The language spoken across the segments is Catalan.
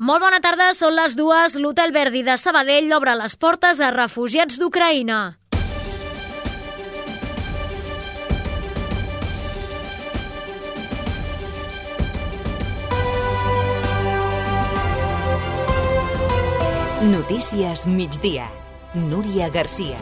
Molt bona tarda, són les 2. L'Hotel Verdi de Sabadell obre les portes a refugiats d'Ucraïna. Notícies migdia. Núria Garcia.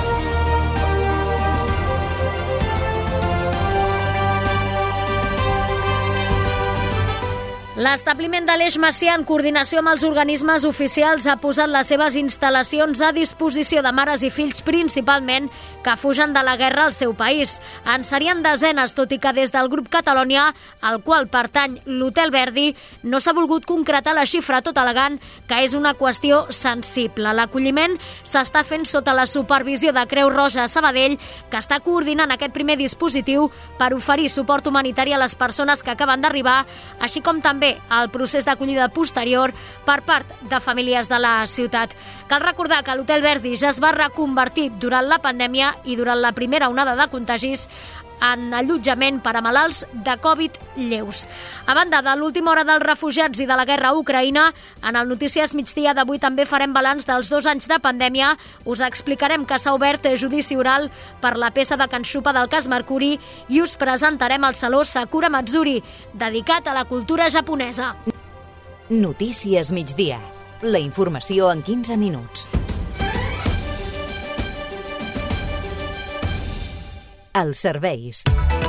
L'establiment de l'Eix Macià, en coordinació amb els organismes oficials, ha posat les seves instal·lacions a disposició de mares i fills, principalment, que fugen de la guerra al seu país. En serien desenes, tot i que des del grup Catalonia, al qual pertany l'Hotel Verdi, no s'ha volgut concretar la xifra, tot al·legant que és una qüestió sensible. L'acolliment s'està fent sota la supervisió de Creu Roja a Sabadell, que està coordinant aquest primer dispositiu per oferir suport humanitari a les persones que acaben d'arribar, així com també el procés d'acollida posterior per part de famílies de la ciutat. Cal recordar que l'Hotel Verdi ja es va reconvertir durant la pandèmia i durant la primera onada de contagis en allotjament per a malalts de Covid lleus. A banda de l'última hora dels refugiats i de la guerra a Ucraïna, en el Notícies Migdia d'avui també farem balanç dels 2 anys de pandèmia. Us explicarem que s'ha obert judici oral per la peça de Can Xupa del cas Mercuri i us presentarem el Saló Sakura Matsuri, dedicat a la cultura japonesa. Notícies migdia. La informació en 15 minuts. Els serveis.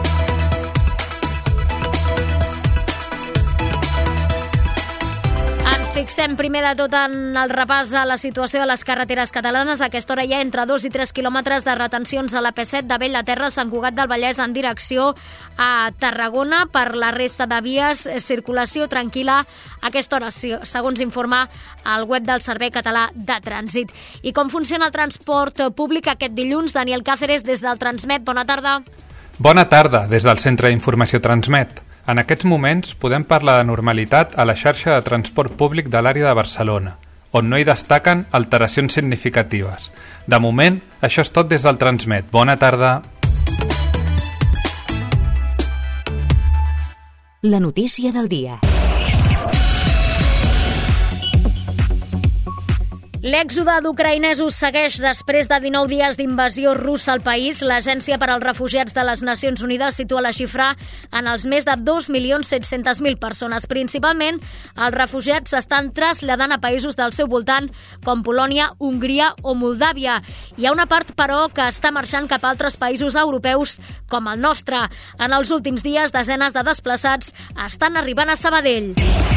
Fixem primer de tot en el repàs a la situació de les carreteres catalanes. A aquesta hora hi ha entre 2 i 3 quilòmetres de retencions a la P7 de Bellterra a Sant Cugat del Vallès en direcció a Tarragona. Per la resta de vies, circulació tranquil·la a aquesta hora, segons informa el web del Servei Català de Trànsit. I com funciona el transport públic aquest dilluns? Daniel Cáceres, des del Transmet. Bona tarda. Bona tarda, des del Centre d'Informació Transmet. En aquests moments podem parlar de normalitat a la xarxa de transport públic de l'àrea de Barcelona, on no hi destaquen alteracions significatives. De moment, això és tot des del Transmet. Bona tarda. La notícia del dia. L'èxode d'ucraïnesos segueix després de 19 dies d'invasió russa al país. L'Agència per als Refugiats de les Nacions Unides situa la xifra en els més de 2.700.000 persones. Principalment, els refugiats s'estan traslladant a països del seu voltant, com Polònia, Hongria o Moldàvia. Hi ha una part, però, que està marxant cap a altres països europeus, com el nostre. En els últims dies, desenes de desplaçats estan arribant a Sabadell.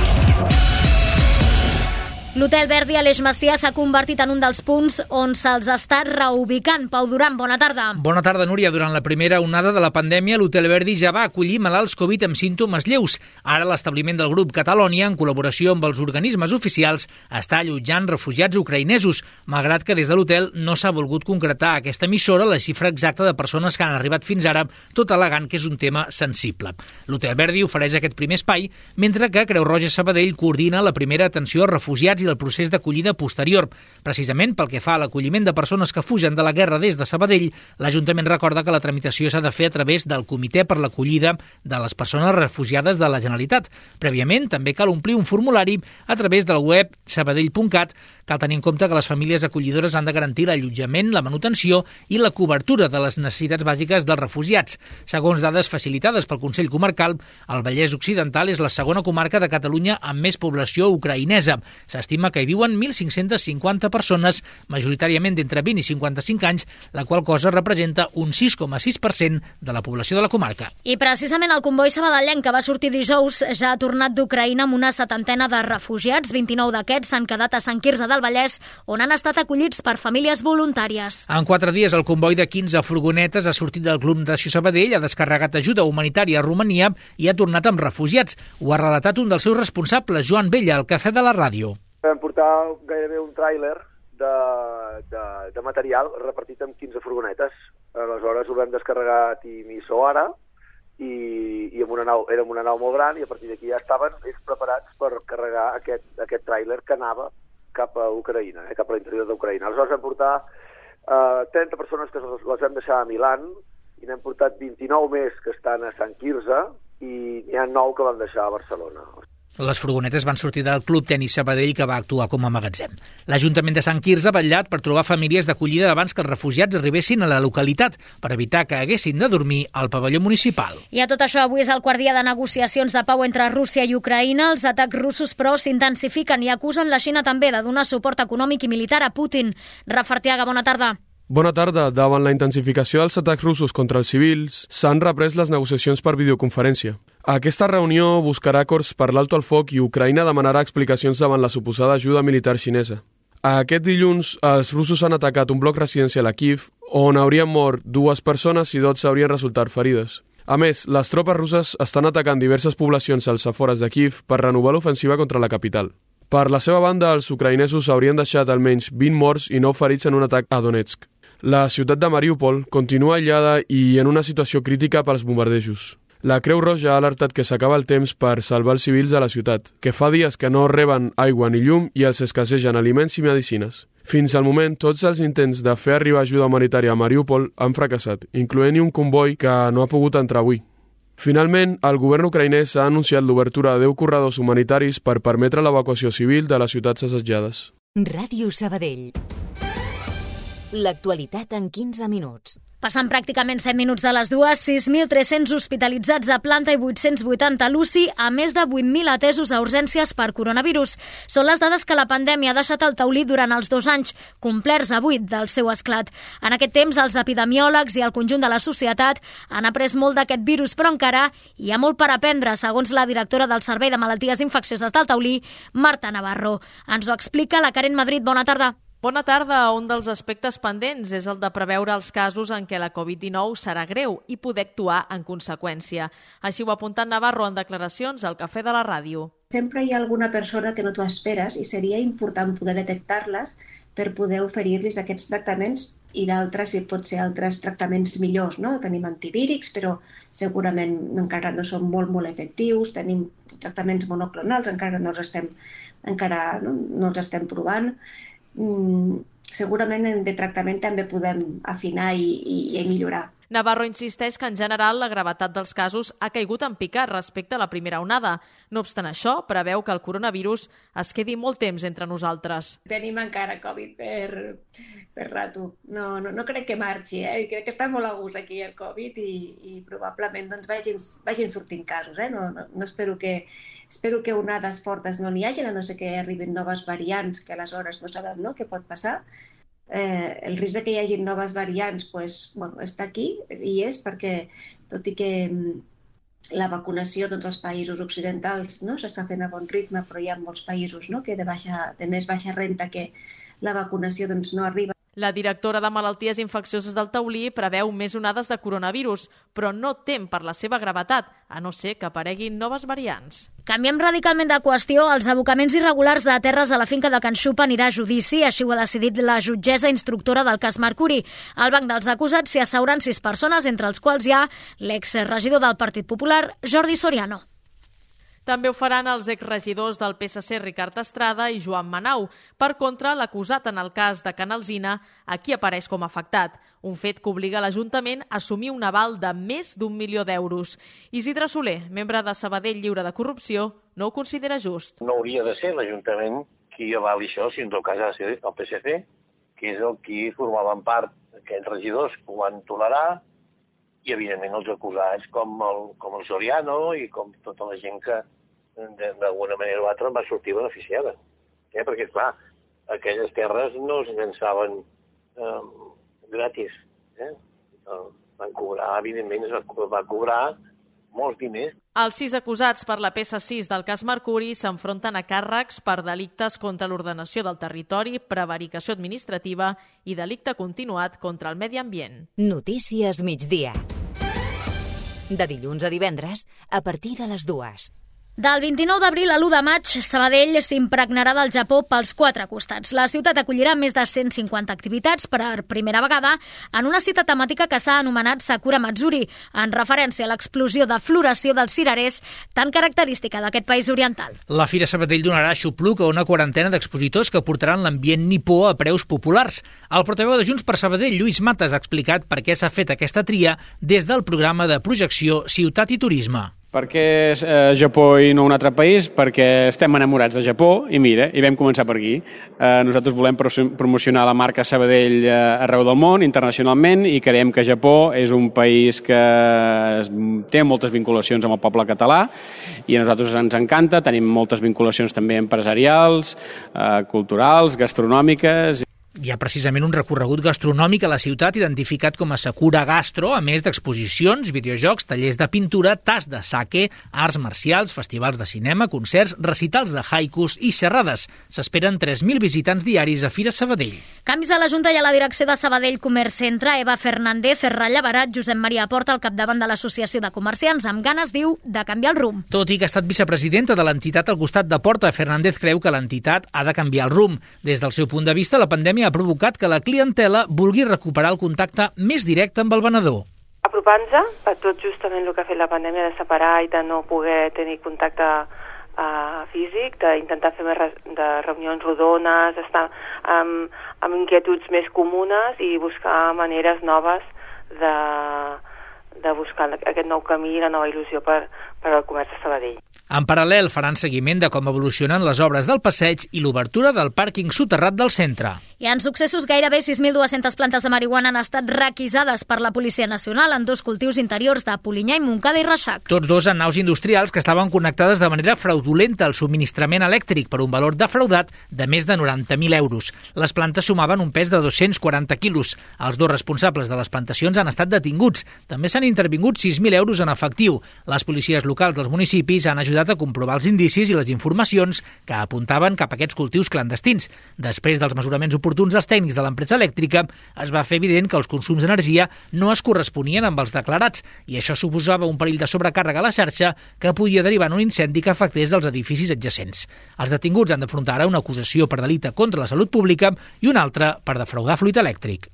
L'Hotel Verdi a l'Eix Macià s'ha convertit en un dels punts on se'ls està reubicant. Pau Duran, bona tarda. Bona tarda, Núria. Durant la primera onada de la pandèmia, l'Hotel Verdi ja va acollir malalts Covid amb símptomes lleus. Ara l'establiment del grup Catalonia, en col·laboració amb els organismes oficials, està allotjant refugiats ucraïnesos, malgrat que des de l'hotel no s'ha volgut concretar a aquesta emissora la xifra exacta de persones que han arribat fins ara, tot al·legant que és un tema sensible. L'Hotel Verdi ofereix aquest primer espai, mentre que Creu Roja Sabadell coordina la primera atenció a refugiats i el procés d'acollida posterior. Precisament pel que fa a l'acolliment de persones que fugen de la guerra des de Sabadell, l'Ajuntament recorda que la tramitació s'ha de fer a través del Comitè per l'acollida de les persones refugiades de la Generalitat. Prèviament, també cal omplir un formulari a través del web sabadell.cat. Cal tenir en compte que les famílies acollidores han de garantir l'allotjament, la manutenció i la cobertura de les necessitats bàsiques dels refugiats. Segons dades facilitades pel Consell Comarcal, el Vallès Occidental és la segona comarca de Catalunya amb més població ucraïnesa. S'estima que hi viuen 1.550 persones, majoritàriament d'entre 20 i 55 anys, la qual cosa representa un 6,6% de la població de la comarca. I precisament el comboi sabadellenc que va sortir dijous ja ha tornat d'Ucraïna amb una 70 de refugiats. 29 d'aquests s'han quedat a Sant Quirze del Vallès, on han estat acollits per famílies voluntàries. En 4 dies, el comboi de 15 furgonetes ha sortit del Club Natació Sabadell, ha descarregat ajuda humanitària a Romania i ha tornat amb refugiats. Ho ha relatat un dels seus responsables, Joan Vella, al Cafè de la Ràdio. Vam portar gairebé un tràiler de material repartit en 15 furgonetes. Aleshores ho vam descarregar a Timisoara ara i amb una nau, era una nau molt gran, i a partir d'aquí ja estaven ells preparats per carregar aquest tràiler que anava cap a Ucraïna, cap a l'interior d'Ucraïna. Aleshores vam portar 30 persones que les vam deixar a Milan i n'hem portat 29 més que estan a Sant Quirze i n'hi ha 9 que vam deixar a Barcelona. Les furgonetes van sortir del Club Tenis Sabadell, que va actuar com a magatzem. L'Ajuntament de Sant Quirze ha vetllat per trobar famílies d'acollida abans que els refugiats arribessin a la localitat, per evitar que haguessin de dormir al pavelló municipal. I a tot això, avui és el quart dia de negociacions de pau entre Rússia i Ucraïna. Els atacs russos, però, s'intensifiquen i acusen la Xina també de donar suport econòmic i militar a Putin. Rafa Arteaga, bona tarda. Bona tarda. Davant la intensificació dels atacs russos contra els civils, s'han reprès les negociacions per videoconferència. Aquesta reunió buscarà acords per l'alto al foc i Ucraïna demanarà explicacions davant la suposada ajuda militar xinesa. Aquest dilluns, els russos han atacat un bloc residencial a Kiev, on haurien mort 2 persones i 12 haurien resultat ferides. A més, les tropes russes estan atacant diverses poblacions als afores de Kiev per renovar l'ofensiva contra la capital. Per la seva banda, els ucraïnesos haurien deixat almenys 20 morts i 9 ferits en un atac a Donetsk. La ciutat de Mariupol continua aïllada i en una situació crítica pels bombardejos. La Creu Roja ha alertat que s'acaba el temps per salvar els civils de la ciutat, que fa dies que no reben aigua ni llum i els escassegen aliments i medicines. Fins al moment, tots els intents de fer arribar ajuda humanitària a Mariupol han fracassat, incloent-hi un comboi que no ha pogut entrar avui. Finalment, el govern ucraïnès ha anunciat l'obertura de 10 corredors humanitaris per permetre l'evacuació civil de les ciutats assetjades. Ràdio Sabadell. L'actualitat en 15 minuts. Passant pràcticament 7 minuts de les 2, 6.300 hospitalitzats a planta i 880 a l'UCI, a més de 8.000 atesos a urgències per coronavirus. Són les dades que la pandèmia ha deixat al taulí durant els 2 anys, complerts avui del seu esclat. En aquest temps, els epidemiòlegs i el conjunt de la societat han après molt d'aquest virus, però encara hi ha molt per aprendre, segons la directora del Servei de Malalties Infeccioses del Taulí, Marta Navarro. Ens ho explica la Karen Madrid. Bona tarda. Bona tarda. Un dels aspectes pendents és el de preveure els casos en què la Covid-19 serà greu i poder actuar en conseqüència. Així ho ha apuntat Navarro en declaracions al Cafè de la Ràdio. Sempre hi ha alguna persona que no t'ho esperes i seria important poder detectar-les per poder oferir-los aquests tractaments i d'altres, si pot ser altres tractaments millors, no? Tenim antivírics, però segurament encara no són molt efectius. Tenim tractaments monoclonals, encara no els estem provant. Segurament de tractament també podem afinar i millorar. Navarro insisteix que en general la gravetat dels casos ha caigut en picat respecte a la primera onada. No obstant això, preveu que el coronavirus es quedi molt temps entre nosaltres. Tenim encara Covid per rato. No crec que marxi, crec que està molt a gust aquí el Covid i probablement vagin sortint casos. No espero que onades fortes no n'hi hagi, a no ser que arribin noves variants que aleshores no sabem què pot passar. El risc que hi hagi noves variants està aquí i és perquè, tot i que la vacunació als països occidentals s'està fent a bon ritme, però hi ha molts països que de més baixa renda que la vacunació no arriba. La directora de Malalties Infeccioses del Taulí preveu més onades de coronavirus, però no tem per la seva gravetat, a no ser que apareguin noves variants. Canviem radicalment de qüestió. Els abocaments irregulars de terres a la finca de Can Xupa anirà a judici, així ho ha decidit la jutgessa instructora del cas Mercuri. Al banc dels acusats s'hi asseuran 6 persones, entre els quals hi ha l'exregidor del Partit Popular, Jordi Soriano. També ho faran els exregidors del PSC Ricard Estrada i Joan Manau. Per contra, l'acusat en el cas de Can Alsina, aquí apareix com a afectat, un fet que obliga l'Ajuntament a assumir un aval de més d'1 milió d'euros. Isidre Soler, membre de Sabadell Lliure de Corrupció, no ho considera just. No hauria de ser l'Ajuntament qui avali això, si en tot cas ha de ser el PSC, que és el qui formaven part d'aquests regidors que ho van tolerar, i evidentment els acusats com el Soriano i com tota la gent que d'alguna manera o altra va sortir beneficiada. Perquè, clar, aquelles terres no es llançaven gratis. Van cobrar, evidentment, va cobrar molts diners. Els 6 acusats per la peça 6 del cas Mercuri s'enfronten a càrrecs per delictes contra l'ordenació del territori, prevaricació administrativa i delicte continuat contra el medi ambient. Notícies migdia. De dilluns a divendres, a partir de les 2. Del 29 d'abril a l'1 de maig, Sabadell s'impregnarà del Japó pels 4 costats. La ciutat acollirà més de 150 activitats per primera vegada en una cita temàtica que s'ha anomenat Sakura Matsuri, en referència a l'explosió de floració dels cirerers tan característica d'aquest país oriental. La Fira Sabadell donarà xupluc a una quarantena d'expositors que portaran l'ambient nipó a preus populars. El portaveu de Junts per Sabadell, Lluís Matas, ha explicat per què s'ha fet aquesta tria des del programa de projecció Ciutat i Turisme. Per què Japó i no un altre país? Perquè estem enamorats de Japó i mira, i vam començar per aquí. Nosaltres volem promocionar la marca Sabadell arreu del món, internacionalment, i creiem que Japó és un país que té moltes vinculacions amb el poble català i a nosaltres ens encanta, tenim moltes vinculacions també empresarials, culturals, gastronòmiques. Hi ha precisament un recorregut gastronòmic a la ciutat identificat com a Sakura Gastro, a més d'exposicions, videojocs, tallers de pintura, tas de sake, arts marcials, festivals de cinema, concerts, recitals de haikus i xerrades. S'esperen 3.000 visitants diaris a Fira Sabadell. Canvis a la Junta i a la direcció de Sabadell Comerç Centre. Eva Fernández és rellevarat, Josep Maria Porta al capdavant de l'Associació de Comerciants, amb ganes, diu, de canviar el rumb. Tot i que ha estat vicepresidenta de l'entitat al costat de Porta, Fernández creu que l'entitat ha de canviar el rumb. Des del seu punt de vista, la pandèmia ha provocat que la clientela vulgui recuperar el contacte més directe amb el venedor. Apropant-se a tot justament el que ha fet la pandèmia de separar i de no poder tenir contacte físic, d'intentar fer més de reunions rodones, estar amb inquietuds més comunes i buscar maneres noves de buscar aquest nou camí, la nova il·lusió per al comerç de Sabadell. En paral·lel faran seguiment de com evolucionen les obres del passeig i l'obertura del pàrquing soterrat del centre. I en successos, gairebé 6.200 plantes de marihuana han estat requisades per la Policia Nacional en 2 cultius interiors de Polinyà i Montcada i Reixac. Tots 2 en naus industrials que estaven connectades de manera fraudulenta al subministrament elèctric per un valor defraudat de més de 90.000 euros. Les plantes sumaven un pes de 240 quilos. Els 2 responsables de les plantacions han estat detinguts. També s'han intervingut 6.000 euros en efectiu. Les policies locals dels municipis han ajudat a comprovar els indicis i les informacions que apuntaven cap a aquests cultius clandestins. Després dels mesuraments oportuns dels tècnics de l'empresa elèctrica, es va fer evident que els consums d'energia no es corresponien amb els declarats i això suposava un perill de sobrecàrrega a la xarxa que podia derivar en un incendi que afectés els edificis adjacents. Els detinguts han d'afrontar ara una acusació per delicte contra la salut pública i una altra per defraudar fluid elèctric.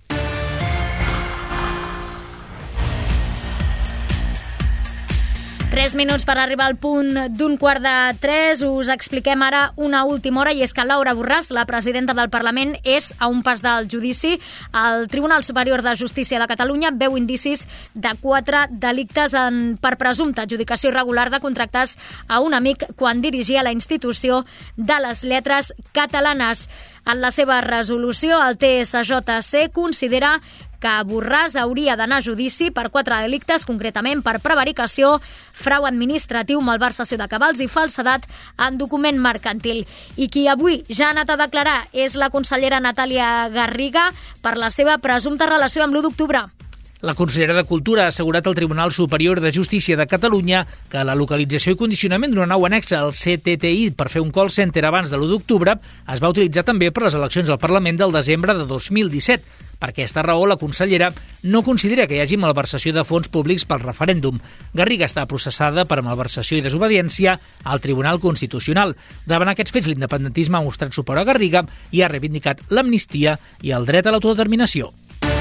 3 minuts per arribar al punt d'2:45. Us expliquem ara una última hora, i és que Laura Borràs, la presidenta del Parlament, és a un pas del judici. El Tribunal Superior de Justícia de Catalunya veu indicis de 4 delictes per presumpta adjudicació irregular de contractes a un amic quan dirigia la institució de les lletres catalanes. En la seva resolució, el TSJC considera que Borràs hauria d'anar a judici per 4 delictes, concretament per prevaricació, frau administratiu, malversació de cabals i falsedat en document mercantil. I qui avui ja ha anat a declarar és la consellera Natàlia Garriga per la seva presumpta relació amb l'1 d'octubre. La consellera de Cultura ha assegurat al Tribunal Superior de Justícia de Catalunya que la localització i condicionament d'una nau anexa al CTTI per fer un call center abans de l'1 d'octubre es va utilitzar també per les eleccions al Parlament del desembre de 2017. Per aquesta raó, la consellera no considera que hi hagi malversació de fons públics pel referèndum. Garriga està processada per malversació i desobediència al Tribunal Constitucional. Davant aquests fets, l'independentisme ha mostrat suport a Garriga i ha reivindicat l'amnistia i el dret a l'autodeterminació.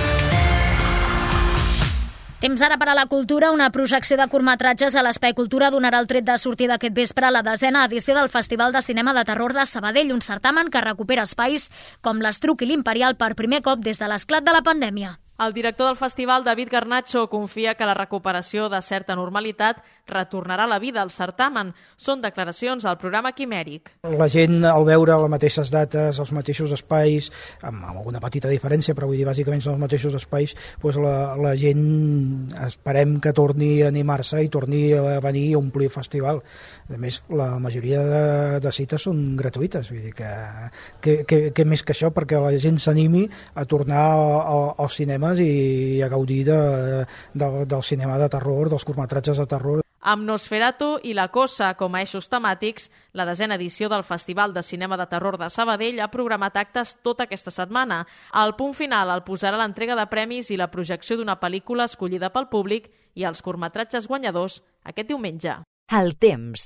Temps ara per a la cultura. Una projecció de curtmetratges a l'Espai Cultura donarà el tret de sortida aquest vespre a la 10ª edició del Festival de Cinema de Terror de Sabadell, un certamen que recupera espais com l'Estruc i l'Imperial per primer cop des de l'esclat de la pandèmia. El director del festival, David Garnacho, confia que la recuperació de certa normalitat retornarà a la vida al certamen. Són declaracions al programa Quimèric. La gent, al veure les mateixes dates, els mateixos espais, amb alguna petita diferència, però vull dir, bàsicament són els mateixos espais, doncs la gent esperem que torni a animar-se i torni a venir a omplir el festival. A més, la majoria de cites són gratuïtes, vull dir que més que això, perquè la gent s'animi a tornar al cinema i a gaudir del cinema de terror, dels curtmetratges de terror. Amb Nosferatu i La Cosa com a eixos temàtics, la 10ª edició del Festival de Cinema de Terror de Sabadell ha programat actes tota aquesta setmana. El punt final el posarà l'entrega de premis i la projecció d'una pel·lícula escollida pel públic i els curtmetratges guanyadors aquest diumenge. El temps.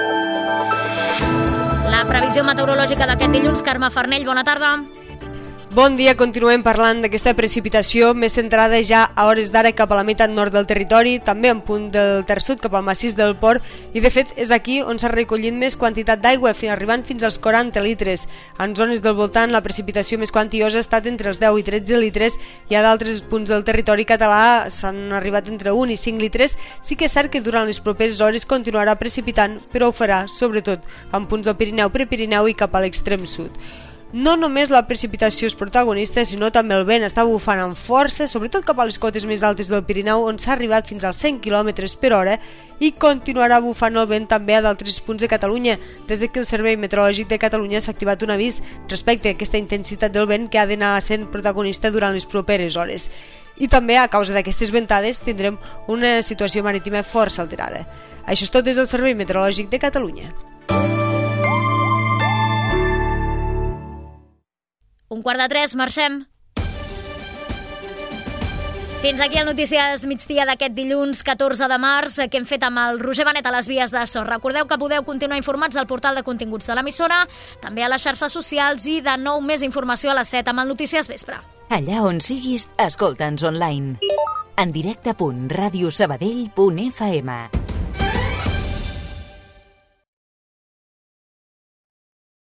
La previsió meteorològica d'aquest dilluns, Carme Farnell, bona tarda. Bon dia, continuem parlant d'aquesta precipitació més centrada ja a hores d'ara cap a la meitat nord del territori, també en punt del terç sud cap al massís del Port, i de fet és aquí on s'ha recollit més quantitat d'aigua, arribant fins als 40 litres. En zones del voltant la precipitació més quantiosa ha estat entre els 10 i 13 litres, i a d'altres punts del territori català s'han arribat entre 1 i 5 litres. Sí que és cert que durant les properes hores continuarà precipitant, però ho farà sobretot en punts del Pirineu, Prepirineu i cap a l'extrem sud. No només la precipitació és protagonista, sinó també el vent està bufant amb força, sobretot cap a les cotes més altes del Pirineu, on s'ha arribat fins als 100 km per hora, i continuarà bufant el vent també a d'altres punts de Catalunya, des que el Servei Meteorològic de Catalunya s'ha activat un avís respecte a aquesta intensitat del vent que ha d'anar sent protagonista durant les properes hores. I també, a causa d'aquestes ventades, tindrem una situació marítima força alterada. Això és tot des del Servei Meteorològic de Catalunya. 2:45, marxem. Fins aquí el Notícies Migdia d'aquest dilluns 14 de març, que hem fet amb el Roger Benet a les vies de so. Recordeu que podeu continuar informats al portal de continguts de l'emissora, també a les xarxes socials i de nou més informació a les 7 amb el Notícies Vespre. Allà on siguis, escolta'ns online. En directe.radiosabadell.fm